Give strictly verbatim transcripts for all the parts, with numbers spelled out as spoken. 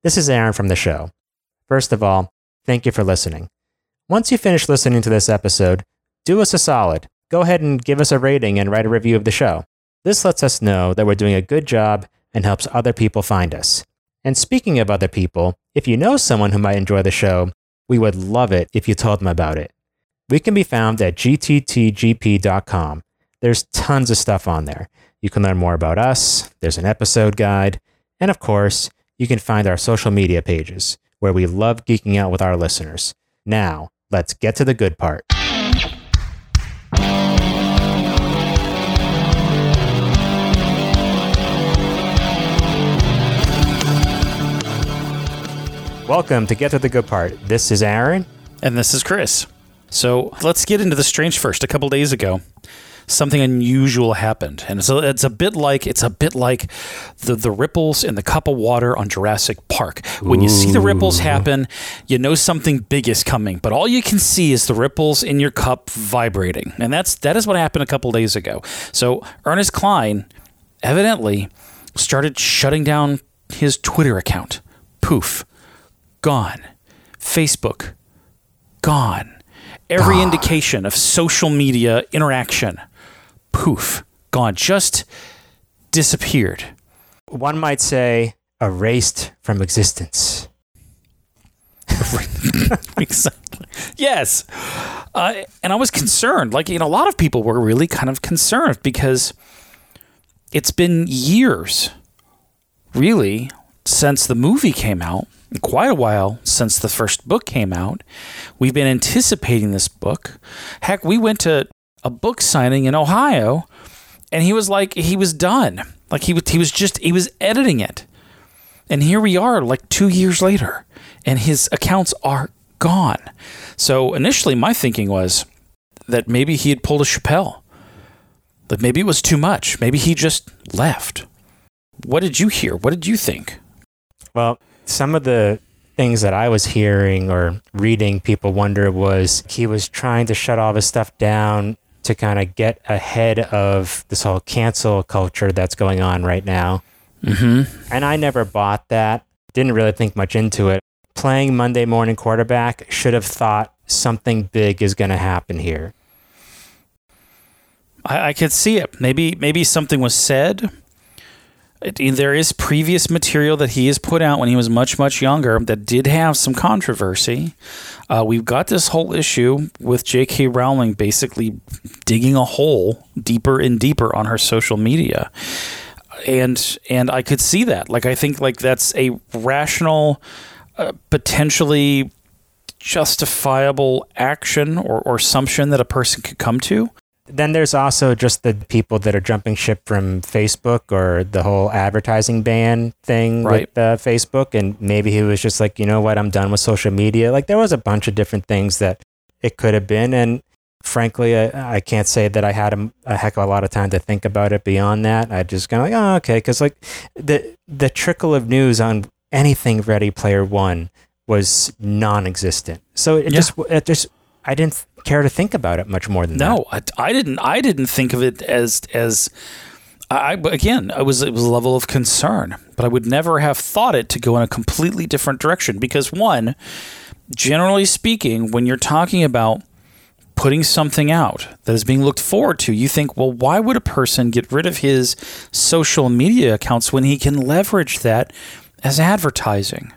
This is Aaron from the show. First of all, thank you for listening. Once you finish listening to this episode, do us a solid. Go ahead and give us a rating and write a review of the show. This lets us know that we're doing a good job and helps other people find us. And speaking of other people, if you know someone who might enjoy the show, we would love it if you told them about it. We can be found at G T T G P dot com. There's tons of stuff on there. You can learn more about us, there's an episode guide, and of course, you can find our social media pages, where we love geeking out with our listeners. Now, let's get to the good part. Welcome to Get to the Good Part. This is Aaron. And this is Chris. So let's get into the strange first. A couple days ago, something unusual happened, and so it's a bit like it's a bit like the the ripples in the cup of water on Jurassic Park. When you see the ripples happen, you know something big is coming, but all you can see is the ripples in your cup vibrating, and that's that is what happened a couple days ago. So Ernest Cline evidently started shutting down his Twitter account. Poof, gone. Facebook, gone. Every God. indication of social media interaction, poof, gone, just disappeared. One might say erased from existence. Exactly. Yes. Uh, and I was concerned. Like, you know, a lot of people were really kind of concerned because it's been years, really, since the movie came out. Quite a while since the first book came out. We've been anticipating this book. Heck, we went to a book signing in Ohio, and he was like, he was done. Like he was, he was just, he was editing it. And here we are, like two years later, and his accounts are gone. So initially, my thinking was that maybe he had pulled a Chappelle. That maybe it was too much. Maybe he just left. What did you hear? What did you think? Well, some of the things that I was hearing or reading people wonder was he was trying to shut all this stuff down to kind of get ahead of this whole cancel culture that's going on right now. Mm-hmm. And I never bought that. Didn't really think much into it. Playing Monday morning quarterback, should have thought something big is going to happen here. I, I could see it. Maybe maybe something was said. It, there is previous material that he has put out when he was much, much younger that did have some controversy. Uh, we've got this whole issue with J K Rowling basically digging a hole deeper and deeper on her social media. And and I could see that. Like, I think like that's a rational, uh, potentially justifiable action or, or assumption that a person could come to. Then there's also just the people that are jumping ship from Facebook or the whole advertising ban thing right. with uh, Facebook. And maybe he was just like, you know what, I'm done with social media. Like there was a bunch of different things that it could have been. And frankly, I, I can't say that I had a, a heck of a lot of time to think about it beyond that. I just kind of like, oh, okay. Because like the, the trickle of news on anything Ready Player One was non-existent. So it yeah. just, it just, I didn't care to think about it much more than no, that. No, I, I didn't. I didn't think of it as as. I again, it was it was a level of concern, but I would never have thought it to go in a completely different direction because one, generally speaking, when you're talking about putting something out that is being looked forward to, you think, well, why would a person get rid of his social media accounts when he can leverage that as advertising?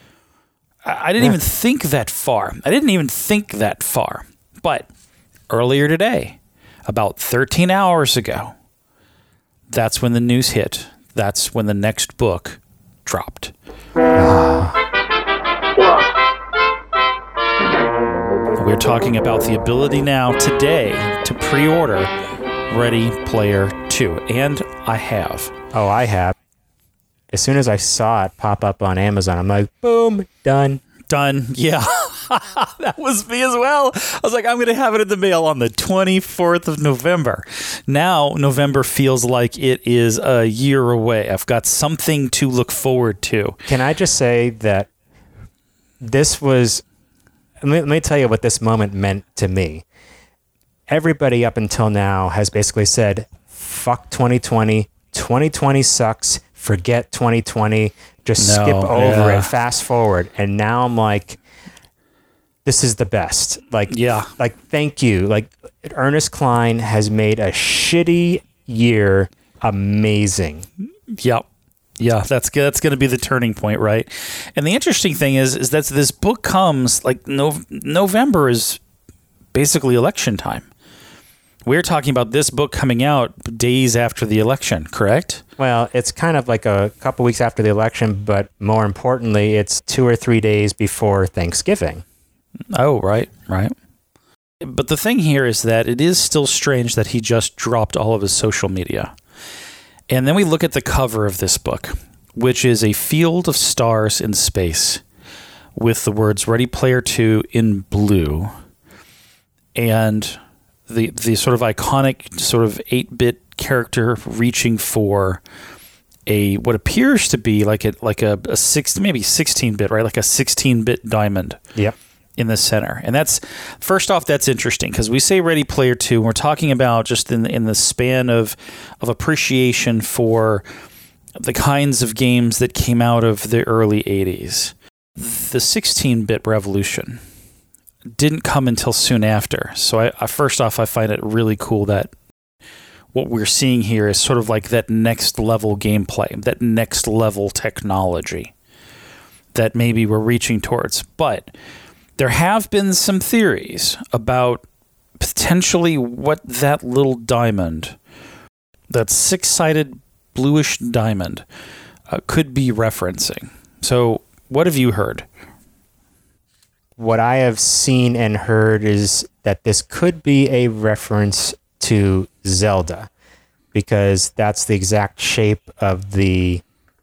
I didn't yeah. even think that far. I didn't even think that far. But earlier today, about thirteen hours ago, that's when the news hit. That's when the next book dropped. We're talking about the ability now today to pre-order Ready Player Two. And I have. Oh, I have. As soon as I saw it pop up on Amazon, I'm like, boom, done. Done. Yeah. That was me as well. I was like, I'm going to have it in the mail on the twenty-fourth of November. Now, November feels like it is a year away. I've got something to look forward to. Can I just say that this was, let me, let me tell you what this moment meant to me. Everybody up until now has basically said, fuck twenty twenty. twenty twenty sucks. Forget twenty twenty. just No, skip over yeah. it, fast forward. And now I'm like, this is the best. Like, Yeah. like, thank you. Like, Ernest Cline has made a shitty year amazing. Yep. Yeah, that's good. That's going to be the turning point, right? And the interesting thing is, is that this book comes like no, November is basically election time. We're talking about this book coming out days after the election, correct? Well, it's kind of like a couple weeks after the election, but more importantly, it's two or three days before Thanksgiving. Oh, right, right. But the thing here is that it is still strange that he just dropped all of his social media. And then we look at the cover of this book, which is a field of stars in space with the words Ready Player Two in blue. And the the sort of iconic sort of eight-bit character reaching for a what appears to be like a like a, a six maybe sixteen-bit, right? Like a sixteen-bit diamond. Yep. In the center. And that's, first off, that's interesting because we say Ready Player Two, and we're talking about just in the, in the span of of appreciation for the kinds of games that came out of the early eighties. The sixteen-bit revolution didn't come until soon after. So I, I first off, I find it really cool that what we're seeing here is sort of like that next level gameplay, that next level technology that maybe we're reaching towards. But there have been some theories about potentially what that little diamond, that six-sided bluish diamond, uh, could be referencing. So what have you heard? What I have seen and heard is that this could be a reference to Zelda, because that's the exact shape of the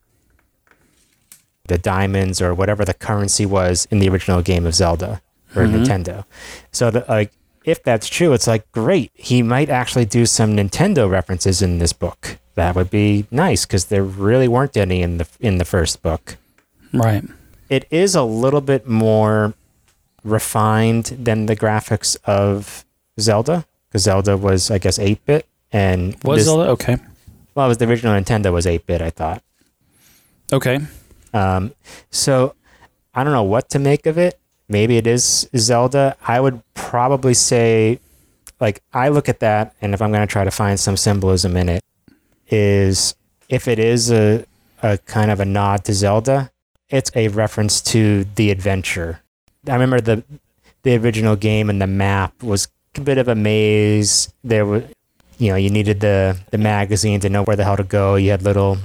the diamonds or whatever the currency was in the original game of Zelda or mm-hmm. Nintendo. So the, like, if that's true, it's like, great. He might actually do some Nintendo references in this book. That would be nice because there really weren't any in the in the first book. Right. It is a little bit more refined than the graphics of Zelda, because Zelda was, I guess, eight-bit. And was this, Zelda? Okay. Well, it was the original Nintendo was eight-bit, I thought. Okay. Um, so I don't know what to make of it. Maybe it is Zelda. I would probably say, like, I look at that, and if I'm going to try to find some symbolism in it, is if it is a, a kind of a nod to Zelda, it's a reference to the adventure. I remember the the original game and the map was a bit of a maze. There was, you know, you needed the, the magazine to know where the hell to go. You had little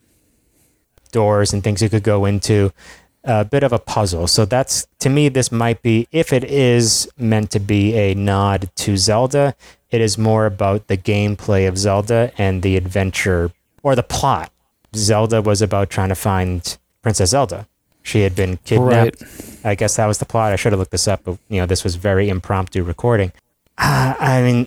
doors and things you could go into, a bit of a puzzle. So that's, to me, this might be, if it is meant to be a nod to Zelda, it is more about the gameplay of Zelda and the adventure or the plot. Zelda was about trying to find Princess Zelda. She had been kidnapped. Right. I guess that was the plot. I should have looked this up, but you know, this was very impromptu recording. Uh, I mean,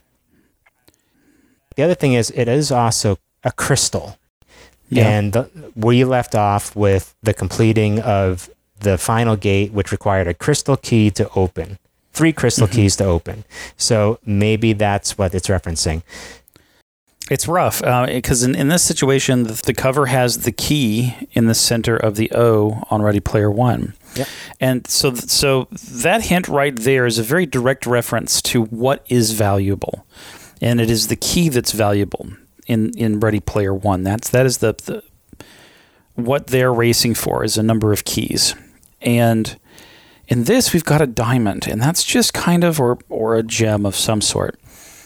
the other thing is, it is also a crystal. Yeah. And the, we left off with the completing of the final gate, which required a crystal key to open. Three crystal mm-hmm. keys to open. So maybe that's what it's referencing. It's rough because uh, in, in this situation, the, the cover has the key in the center of the O on Ready Player One. Yep. And so, so that hint right there is a very direct reference to what is valuable. And it is the key that's valuable in, in Ready Player One. That's, that is the, the what they're racing for is a number of keys. And in this, we've got a diamond, and that's just kind of, or or a gem of some sort.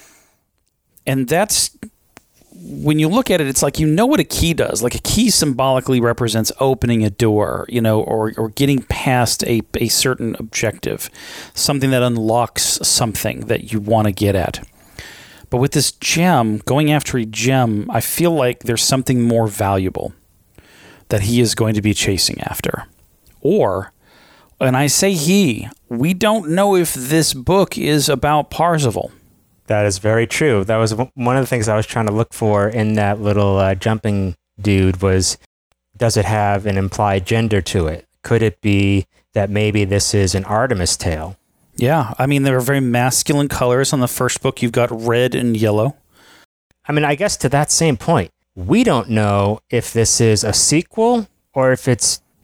And that's, when you look at it, it's like, you know what a key does. Like, a key symbolically represents opening a door, you know, or or getting past a, a certain objective, something that unlocks something that you want to get at. But with this gem, going after a gem, I feel like there's something more valuable that he is going to be chasing after. Or, and I say he, we don't know if this book is about Parzival. That is very true. That was one of the things I was trying to look for in that little uh, jumping dude was, does it have an implied gender to it? Could it be that maybe this is an Artemis tale? Yeah. I mean, there are very masculine colors on the first book. You've got red and yellow. I mean, I guess to that same point, we don't know if this is a sequel or if it's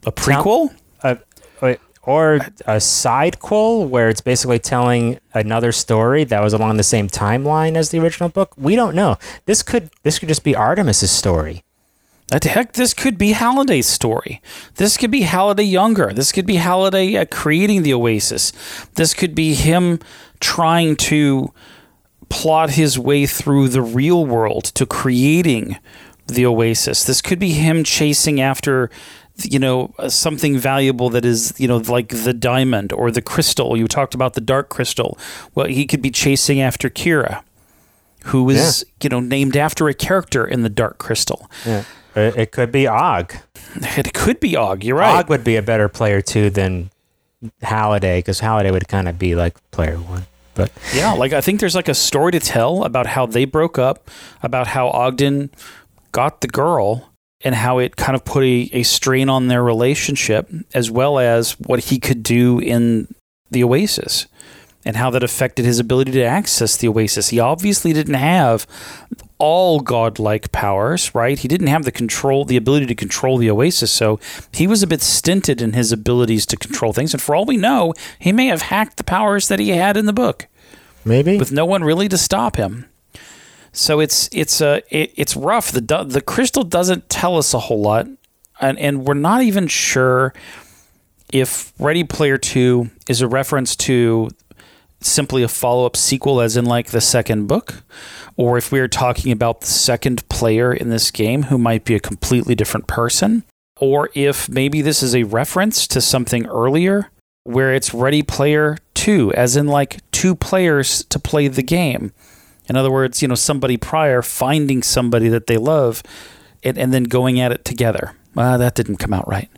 A prequel? A, or a sidequel where it's basically telling another story that was along the same timeline as the original book. We don't know. This could this could just be Artemis's story. What the heck? This could be Halliday's story. This could be Halliday younger. This could be Halliday uh, creating the Oasis. This could be him trying to plot his way through the real world to creating the Oasis. This could be him chasing after, you know, something valuable that is, you know, like the diamond or the crystal. You talked about the dark crystal. Well, he could be chasing after Kira, who is, yeah. you know, named after a character in the dark crystal. Yeah. It could be Og. It could be Og. You're right. Og would be a better player too than Halliday, because Halliday would kind of be like player one. But yeah, like I think there's like a story to tell about how they broke up, about how Ogden got the girl, and how it kind of put a, a strain on their relationship, as well as what he could do in the Oasis, and how that affected his ability to access the Oasis. He obviously didn't have all godlike powers, right? He didn't have the control, the ability to control the Oasis, so he was a bit stinted in his abilities to control things. And for all we know, he may have hacked the powers that he had in the book, maybe, with no one really to stop him. So it's it's uh, it, it's rough. The the crystal doesn't tell us a whole lot, and and we're not even sure if Ready Player Two is a reference to simply a follow-up sequel, as in like the second book, or if we're talking about the second player in this game who might be a completely different person, or if maybe this is a reference to something earlier where it's Ready Player Two, as in like two players to play the game. In other words, you know, somebody prior finding somebody that they love and, and then going at it together. Uh, that didn't come out right.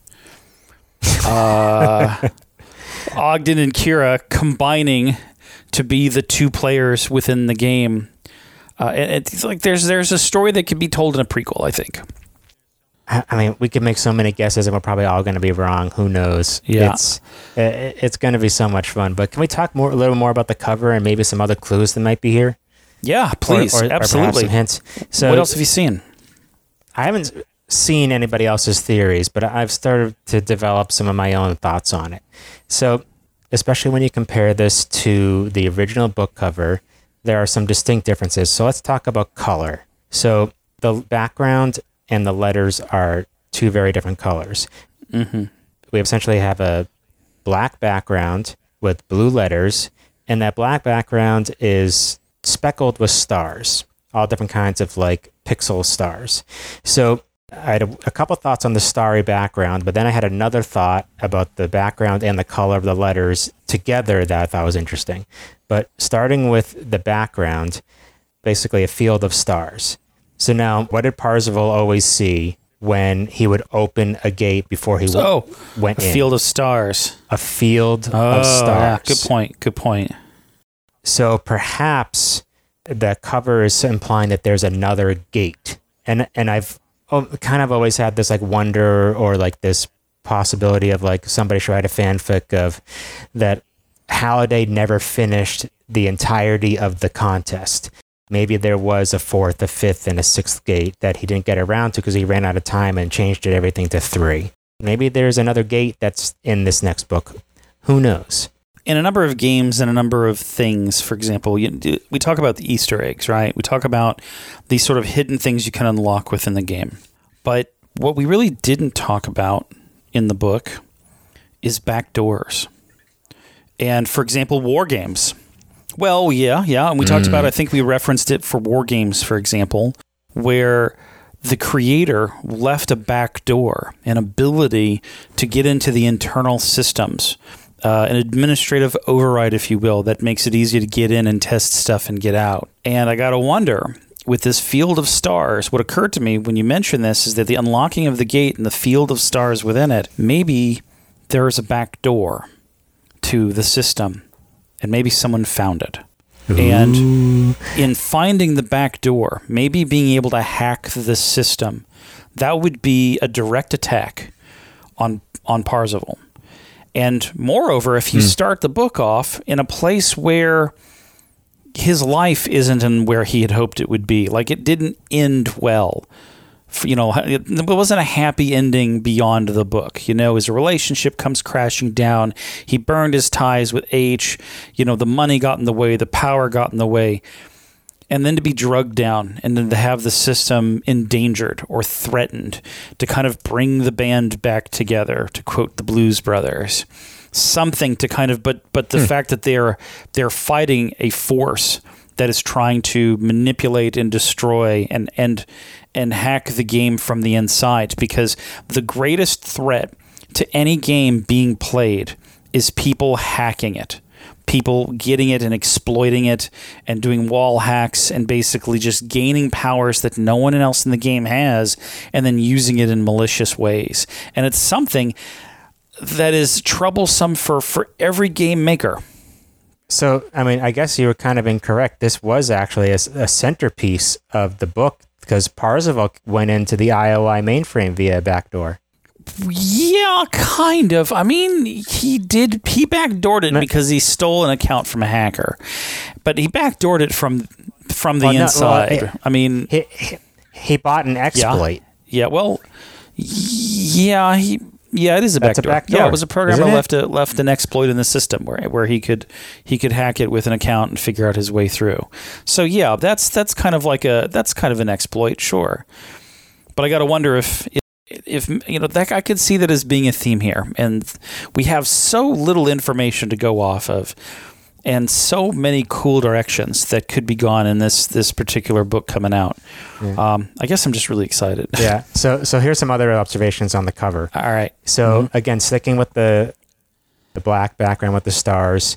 Uh, Ogden and Kira combining to be the two players within the game. Uh, and it's like there's there's a story that could be told in a prequel, I think. I mean, we could make so many guesses and we're probably all going to be wrong. Who knows? Yeah. It's it's going to be so much fun. But can we talk more a little more about the cover and maybe some other clues that might be here? Yeah, please. Or, or, absolutely. Or some hints. So, what else have you seen? I haven't seen anybody else's theories, but I've started to develop some of my own thoughts on it. So, especially when you compare this to the original book cover, there are some distinct differences. So let's talk about color. So the background and the letters are two very different colors. Mm-hmm. We essentially have a black background with blue letters, and that black background is speckled with stars, all different kinds of like pixel stars. So I had a, a couple thoughts on the starry background, but then I had another thought about the background and the color of the letters together that I thought was interesting. But starting with the background, basically a field of stars. So now, what did Parzival always see when he would open a gate before he w- oh, went a in? A field of stars. A field oh, of stars. Yeah, good point, good point. So perhaps the cover is implying that there's another gate. And and I've oh, kind of always had this like wonder or like this possibility of like somebody should write a fanfic of that Halliday never finished the entirety of the contest. Maybe there was a fourth, a fifth, and a sixth gate that he didn't get around to because he ran out of time and changed it everything to three. Maybe there's another gate that's in this next book. Who knows? In a number of games and a number of things, for example, you, we talk about the Easter eggs, right? We talk about these sort of hidden things you can unlock within the game. But what we really didn't talk about in the book is backdoors. And, for example, war games. Well, yeah, yeah. And we mm. talked about, I think we referenced it for War Games, for example, where the creator left a back door, an ability to get into the internal systems, uh, an administrative override, if you will, that makes it easy to get in and test stuff and get out. And I got to wonder, with this field of stars, what occurred to me when you mentioned this is that the unlocking of the gate and the field of stars within it, maybe there is a back door to the system. And maybe someone found it. Ooh. And in finding the back door, maybe being able to hack the system, that would be a direct attack on on Parzival. And moreover, if you mm. start the book off in a place where his life isn't in where he had hoped it would be, like it didn't end well You know, it wasn't a happy ending beyond the book. You know, his relationship comes crashing down. He burned his ties with H. You know, the money got in the way, the power got in the way. And then to be drugged down and then to have the system endangered or threatened to kind of bring the band back together, to quote the Blues Brothers. Something to kind of, but but the hmm. fact that they're they're fighting a force that is trying to manipulate and destroy and and and hack the game from the inside, because the greatest threat to any game being played is people hacking it, people getting it and exploiting it and doing wall hacks and basically just gaining powers that no one else in the game has and then using it in malicious ways. And it's something that is troublesome for, for every game maker. So, I mean, I guess you were kind of incorrect. This was actually a, a centerpiece of the book, because Parzival went into the I O I mainframe via a backdoor. Yeah, kind of. I mean, he did. He backdoored it no. because he stole an account from a hacker, but he backdoored it from from the well, inside. No, well, it, I mean, he, he he bought an exploit. Yeah. yeah well, yeah. He. Yeah, it is a backdoor. Back yeah, it was a programmer left a, left an exploit in the system where where he could he could hack it with an account and figure out his way through. So yeah, that's that's kind of like a that's kind of an exploit, sure. But I got to wonder if, if if you know that I could see that as being a theme here, and we have so little information to go off of, and so many cool directions that could be gone in this this particular book coming out. Yeah. Um, I guess I'm just really excited. Yeah. So so here's some other observations on the cover. All right. So mm-hmm. again, sticking with the the black background with the stars,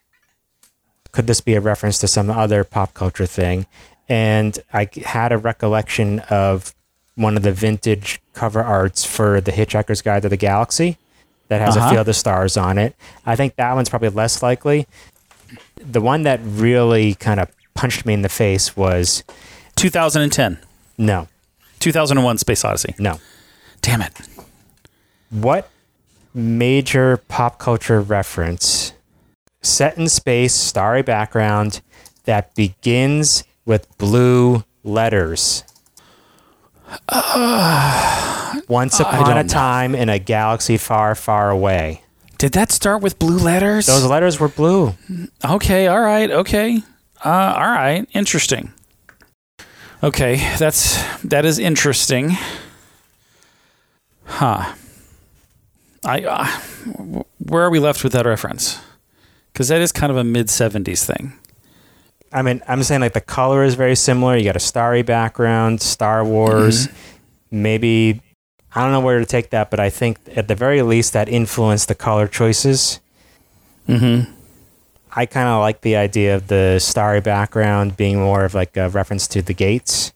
could this be a reference to some other pop culture thing? And I had a recollection of one of the vintage cover arts for The Hitchhiker's Guide to the Galaxy that has uh-huh. a field of stars on it. I think that one's probably less likely. The one that really kind of punched me in the face was two thousand ten. No. two thousand one Space Odyssey. No. Damn it. What major pop culture reference set in space, starry background, that begins with blue letters? Uh, Once upon a time know. in a galaxy far, far away. Did that start with blue letters? Those letters were blue. Okay, all right, okay. Uh, all right, interesting. Okay, that's that is interesting. Huh. I uh, where are we left with that reference? Because that is kind of a mid seventies thing. I mean, I'm saying like the color is very similar. You got a starry background, Star Wars, mm-hmm. maybe. I don't know where to take that, but I think at the very least that influenced the color choices. Mm-hmm. I kind of like the idea of the starry background being more of like a reference to the gates.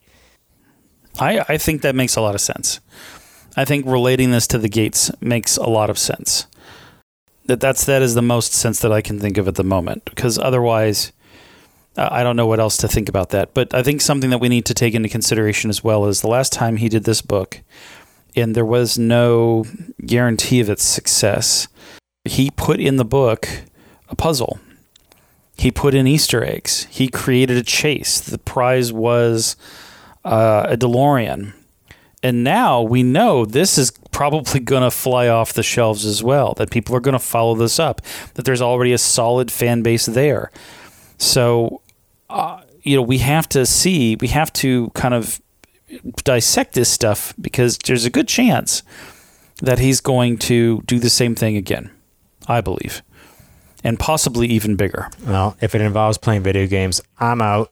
I, I think that makes a lot of sense. I think relating this to the gates makes a lot of sense. That that's that is the most sense that I can think of at the moment, because otherwise uh, I don't know what else to think about that. But I think something that we need to take into consideration as well is the last time he did this book, and there was no guarantee of its success, he put in the book a puzzle. He put in Easter eggs. He created a chase. The prize was uh, a DeLorean. And now we know this is probably going to fly off the shelves as well, that people are going to follow this up, that there's already a solid fan base there. So, uh, you know, we have to see, we have to kind of dissect this stuff, because there's a good chance that he's going to do the same thing again, I believe, and possibly even bigger. Well, if it involves playing video games, I'm out.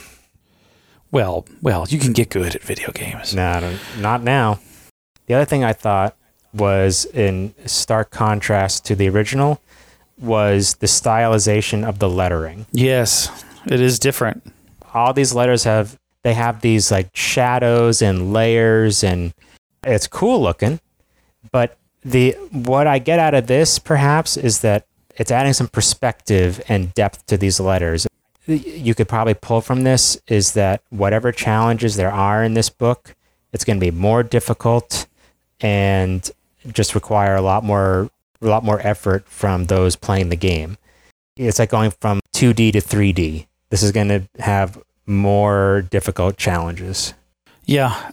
Well, well, you can get good at video games. No, not now. The other thing I thought was in stark contrast to the original was the stylization of the lettering. Yes, it is different. All these letters have They have these like shadows and layers, and it's cool looking. But the what I get out of this perhaps is that it's adding some perspective and depth to these letters. You could probably pull from this is that whatever challenges there are in this book, it's going to be more difficult and just require a lot more a lot more effort from those playing the game. It's like going from two D to three D. This is going to have more difficult challenges. Yeah, it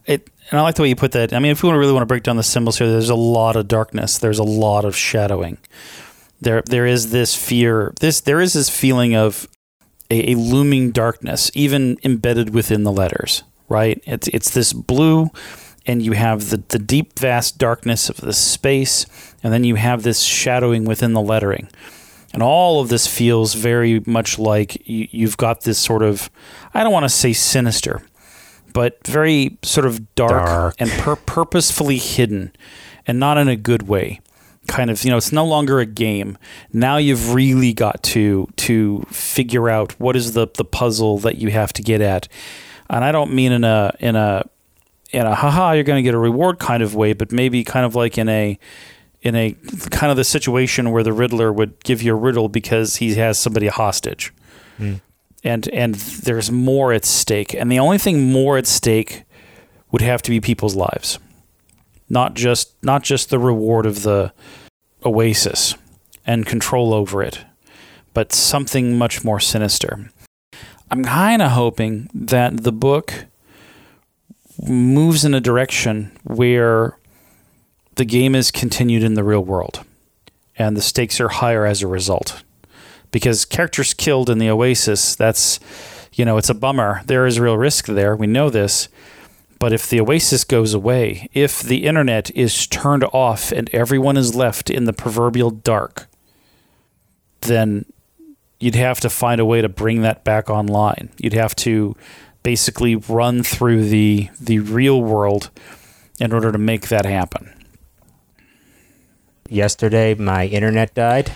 And I like the way you put that. I mean, if we really want to break down the symbols here, there's a lot of darkness. There's a lot of shadowing. There, there is this fear. This, there is this feeling of a, a looming darkness, even embedded within the letters. Right? It's it's this blue, and you have the the deep, vast darkness of the space, and then you have this shadowing within the lettering, and all of this feels very much like you, you've got this sort of, I don't want to say sinister, but very sort of dark, dark. and pur- purposefully hidden, and not in a good way. Kind of, you know, it's no longer a game. Now you've really got to to figure out what is the the puzzle that you have to get at. And I don't mean in a in a in a haha you're going to get a reward kind of way, but maybe kind of like in a in a kind of the situation where the Riddler would give you a riddle because he has somebody hostage. Mm. And and there's more at stake. And the only thing more at stake would have to be people's lives. Not just not just the reward of the oasis and control over it, but something much more sinister. I'm kind of hoping that the book moves in a direction where the game is continued in the real world and the stakes are higher as a result. Because characters killed in the Oasis, that's, you know, it's a bummer. There is real risk there. We know this. But if the Oasis goes away, if the internet is turned off and everyone is left in the proverbial dark, then you'd have to find a way to bring that back online. You'd have to basically run through the the real world in order to make that happen. Yesterday, my internet died,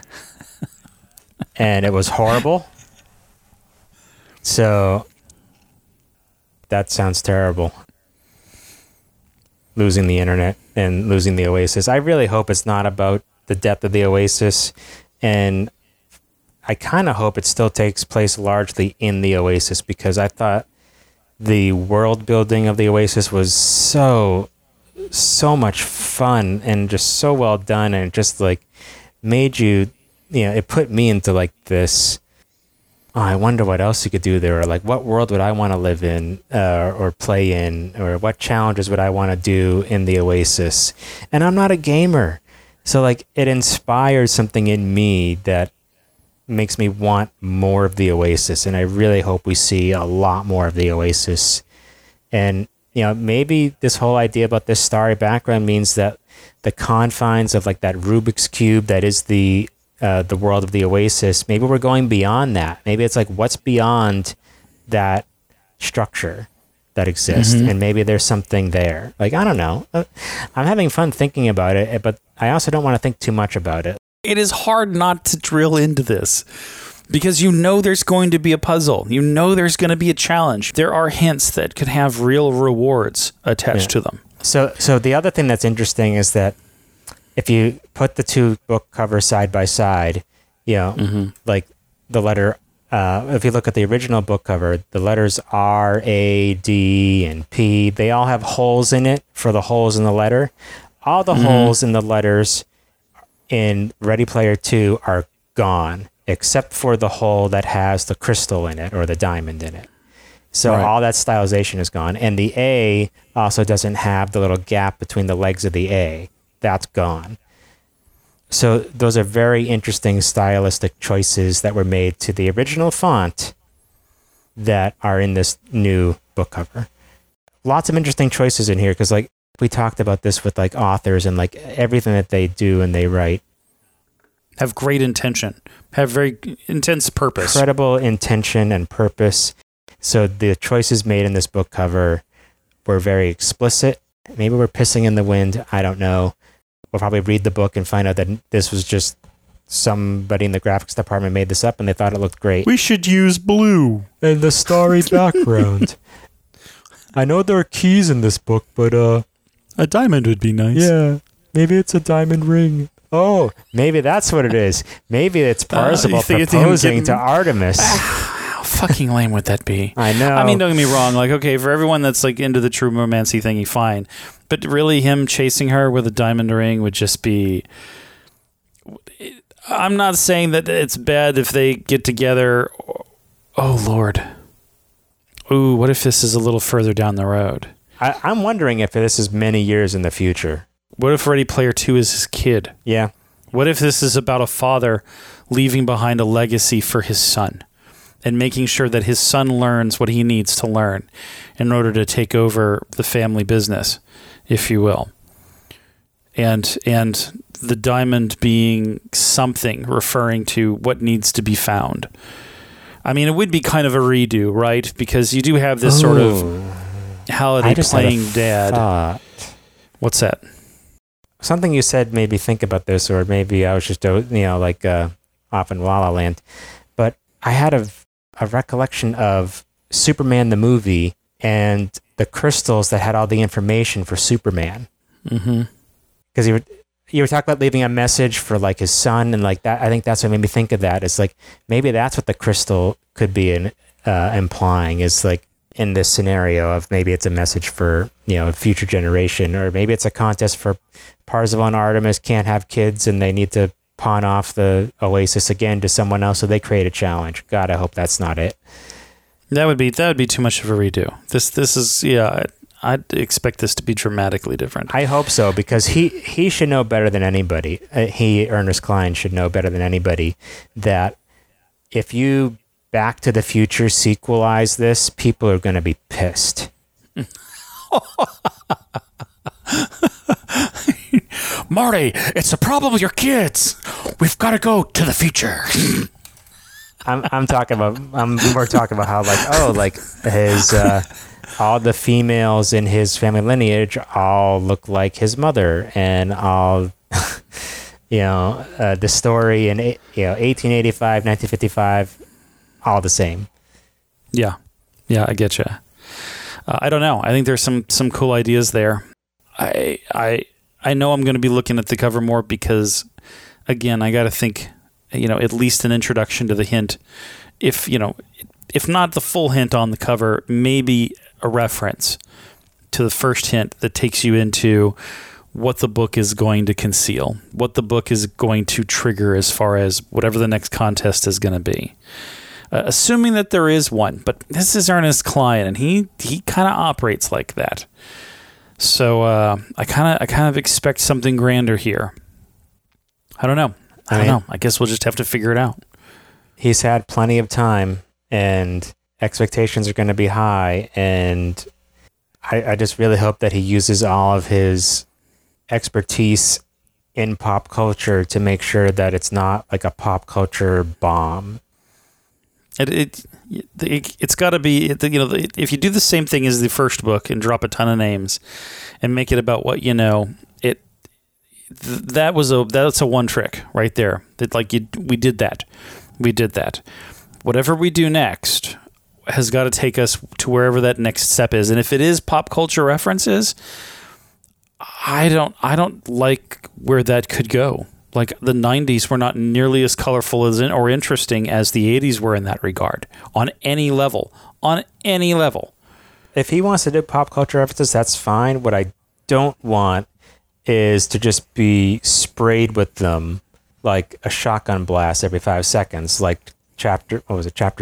and it was horrible. So that sounds terrible. Losing the internet and losing the Oasis. I really hope it's not about the death of the Oasis, and I kind of hope it still takes place largely in the Oasis, because I thought the world building of the Oasis was so, so much fun and just so well done, and it just like made you, you know, it put me into like this, oh, I wonder what else you could do there, or like what world would I want to live in uh, or play in, or what challenges would I want to do in the Oasis. And I'm not a gamer, so like it inspired something in me that makes me want more of the Oasis, and I really hope we see a lot more of the Oasis. And you know, maybe this whole idea about this starry background means that the confines of like that Rubik's Cube that is the uh, the world of the Oasis, maybe we're going beyond that. Maybe it's like, what's beyond that structure that exists, mm-hmm. and maybe there's something there. Like, I don't know. I'm having fun thinking about it, but I also don't want to think too much about it. It is hard not to drill into this, because you know there's going to be a puzzle. You know there's going to be a challenge. There are hints that could have real rewards attached yeah. to them. So so the other thing that's interesting is that if you put the two book covers side by side, you know, mm-hmm. like the letter, uh, if you look at the original book cover, the letters R, A, D, and P, they all have holes in it for the holes in the letter. All the mm-hmm. holes in the letters in Ready Player two are gone, except for the hole that has the crystal in it or the diamond in it. So right. all that stylization is gone. And the A also doesn't have the little gap between the legs of the A. That's gone. So those are very interesting stylistic choices that were made to the original font that are in this new book cover. Lots of interesting choices in here, because like we talked about this with like authors, and like everything that they do and they write have great intention, have very intense purpose. Incredible intention and purpose. So the choices made in this book cover were very explicit. Maybe we're pissing in the wind. I don't know. We'll probably read the book and find out that this was just somebody in the graphics department made this up and they thought it looked great. We should use blue and the starry background. I know there are keys in this book, but uh, a diamond would be nice. Yeah, maybe it's a diamond ring. Oh, maybe that's what it is. Maybe it's Parzival uh, proposing to Artemis. How fucking lame would that be? I know. I mean, don't get me wrong. Like, okay, for everyone that's like into the true romancy thingy, fine. But really, him chasing her with a diamond ring would just be... I'm not saying that it's bad if they get together. Oh, Lord. Ooh, what if this is a little further down the road? I, I'm wondering if this is many years in the future. What if Ready Player Two is his kid? Yeah. What if this is about a father leaving behind a legacy for his son and making sure that his son learns what he needs to learn in order to take over the family business, if you will? And and the diamond being something referring to what needs to be found. I mean, it would be kind of a redo, right? Because you do have this Ooh. sort of Halliday playing dad. Thought. What's that? Something you said made me think about this, or maybe I was just, you know, like uh, off in La La Land. But I had a, a recollection of Superman the movie and the crystals that had all the information for Superman. Mm-hmm. Because you were, you were talking about leaving a message for like his son, and like that. I think that's what made me think of that. It's like maybe that's what the crystal could be in, uh, implying is like in this scenario of maybe it's a message for, you know, a future generation, or maybe it's a contest for Parzival and Artemis can't have kids and they need to pawn off the Oasis again to someone else, so they create a challenge. God, I hope that's not it. That would be that would be too much of a redo. This this is yeah. I'd expect this to be dramatically different. I hope so, because he he should know better than anybody. Uh, he Ernest Cline should know better than anybody that if you Back to the Future sequelize this, people are going to be pissed. Marty, it's a problem with your kids. We've got to go to the future. I'm I'm talking about I'm more talking about how like oh like his uh, all the females in his family lineage all look like his mother, and all you know uh, the story in you know eighteen eighty-five, nineteen fifty-five, all the same. Yeah, yeah, I get you. Uh, I don't know. I think there's some some cool ideas there. I I I know I'm going to be looking at the cover more because, again, I got to think, you know, at least an introduction to the hint. If, you know, if not the full hint on the cover, maybe a reference to the first hint that takes you into what the book is going to conceal, what the book is going to trigger as far as whatever the next contest is going to be. Uh, assuming that there is one, but this is Ernest Cline, and he he kind of operates like that. So uh, I kind of I kind of expect something grander here. I don't know. I, I don't mean, know. I guess we'll just have to figure it out. He's had plenty of time, and expectations are going to be high, and I, I just really hope that he uses all of his expertise in pop culture to make sure that it's not like a pop culture bomb. It it, it it's got to be, you know, if you do the same thing as the first book and drop a ton of names and make it about what you know, it that was a that's a one trick right there. That like you we did that, we did that. Whatever we do next has got to take us to wherever that next step is, and if it is pop culture references, I don't I don't like where that could go. Like the nineties were not nearly as colorful as in, or interesting as the eighties were in that regard, on any level, on any level. If he wants to do pop culture references, that's fine. What I don't want is to just be sprayed with them like a shotgun blast every five seconds, like chapter, what was it, chapter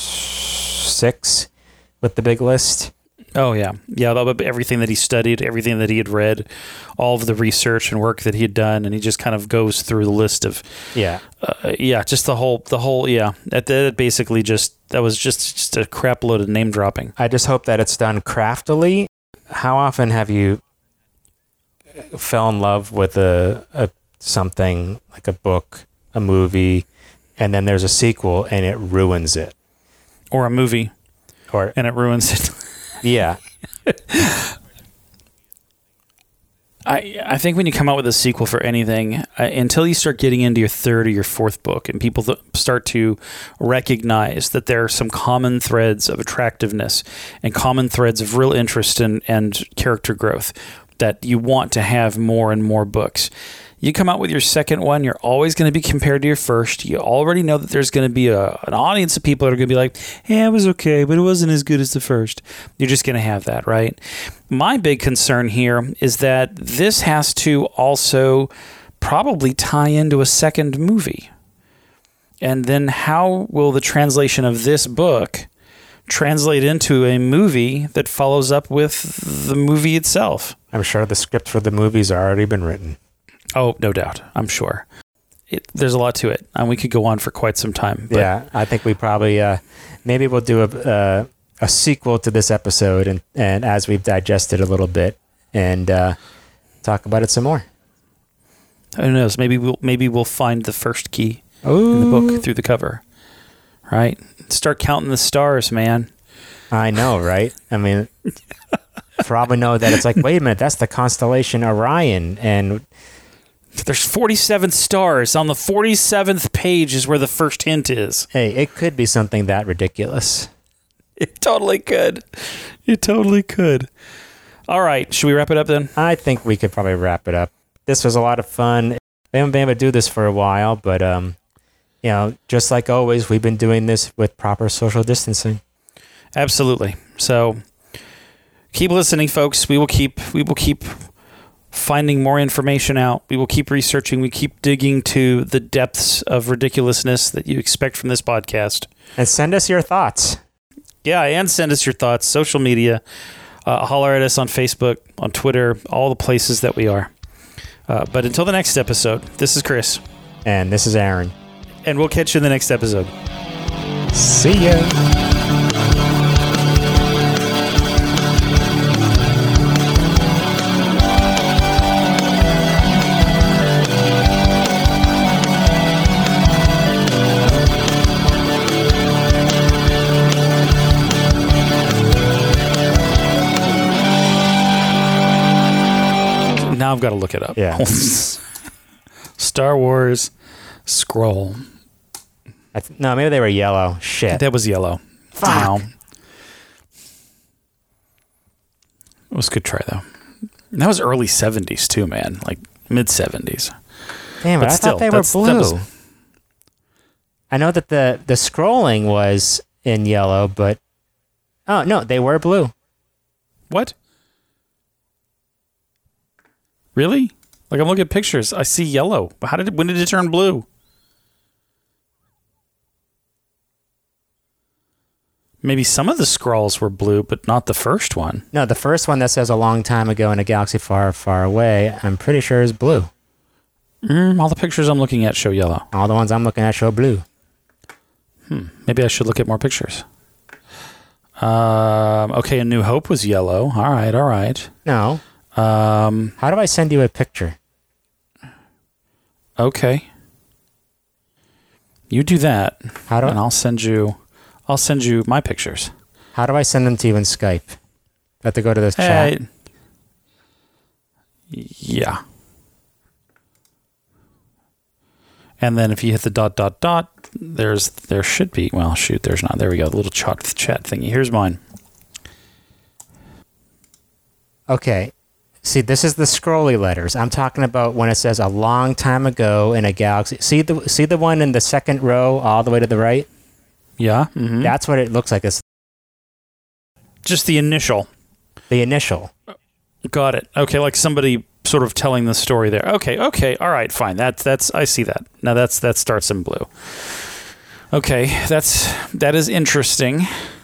six with the big list. Oh, yeah. Yeah, everything that he studied, everything that he had read, all of the research and work that he had done, and he just kind of goes through the list of... Yeah. Uh, yeah, just the whole, the whole, yeah. That, that basically just, that was just, just a crap load of name dropping. I just hope that it's done craftily. How often have you fell in love with a, a something, like a book, a movie, and then there's a sequel and it ruins it? Or a movie. Or and it ruins it. Yeah. I I think when you come out with a sequel for anything, uh, until you start getting into your third or your fourth book and people th- start to recognize that there are some common threads of attractiveness and common threads of real interest and, and character growth, that you want to have more and more books. You come out with your second one, you're always going to be compared to your first. You already know that there's going to be a, an audience of people that are going to be like, hey, it was okay, but it wasn't as good as the first. You're just going to have that, right? My big concern here is that this has to also probably tie into a second movie. And then how will the translation of this book translate into a movie that follows up with the movie itself. I'm sure the script for the movie's already been written. Oh, no doubt. I'm sure. It, there's a lot to it, and we could go on for quite some time. But yeah, I think we probably, uh, maybe we'll do a, uh, a sequel to this episode, and, and as we've digested a little bit, and uh, talk about it some more. Who knows? Maybe we'll maybe we'll find the first key Ooh. in the book through the cover. Right? Start counting the stars, man. I know, right? I mean, probably know that it's like, wait a minute, that's the constellation Orion, and there's forty-seven stars. On the forty-seventh page is where the first hint is. Hey, it could be something that ridiculous. It totally could. It totally could. All right. Should we wrap it up then? I think we could probably wrap it up. This was a lot of fun. We haven't been able to do this for a while, but, um, you know, just like always, we've been doing this with proper social distancing. Absolutely. So keep listening, folks. We will keep, we will keep finding more information out. We will keep researching. We keep digging to the depths of ridiculousness that you expect from this podcast. And send us your thoughts. Yeah, and send us your thoughts. Social media. Uh, holler at us on Facebook, on Twitter, all the places that we are. Uh, but until the next episode, this is Chris. And this is Aaron. And we'll catch you in the next episode. See ya. Now I've got to look it up. Yeah. Star Wars scroll. I th- no, maybe they were yellow. Shit. That was yellow. Fuck. Wow. It was a good try, though. And that was early seventies, too, man. Like, mid-seventies. Damn it, But I still, thought they were that's- that blue. was- I know that the, the scrolling was in yellow, but... Oh, no, they were blue. What? Really? Like, I'm looking at pictures. I see yellow. But how did it, when did it turn blue? Maybe some of the scrolls were blue, but not the first one. No, the first one that says a long time ago in a galaxy far, far away, I'm pretty sure is blue. Mm, all the pictures I'm looking at show yellow. All the ones I'm looking at show blue. Hmm. Maybe I should look at more pictures. Um, okay, A New Hope was yellow. All right, all right. No. Um, How do I send you a picture? okay. You do that, How do and I'll send you. I'll send you my pictures. How do I send them to you in Skype? I have to go to this chat. Hey. Yeah. And then if you hit the dot dot dot, there's there should be well shoot there's not there we go the little chat chat thingy. Here's mine. Okay. See, this is the scrolly letters. I'm talking about when it says a long time ago in a galaxy. See the see the one in the second row all the way to the right? Yeah. Mm-hmm. That's what it looks like. It's Just the initial. the initial. Got it. Okay, like somebody sort of telling the story there. Okay, okay, all right, fine. That's that's I see that. Now that's that starts in blue. Okay, that's that is interesting.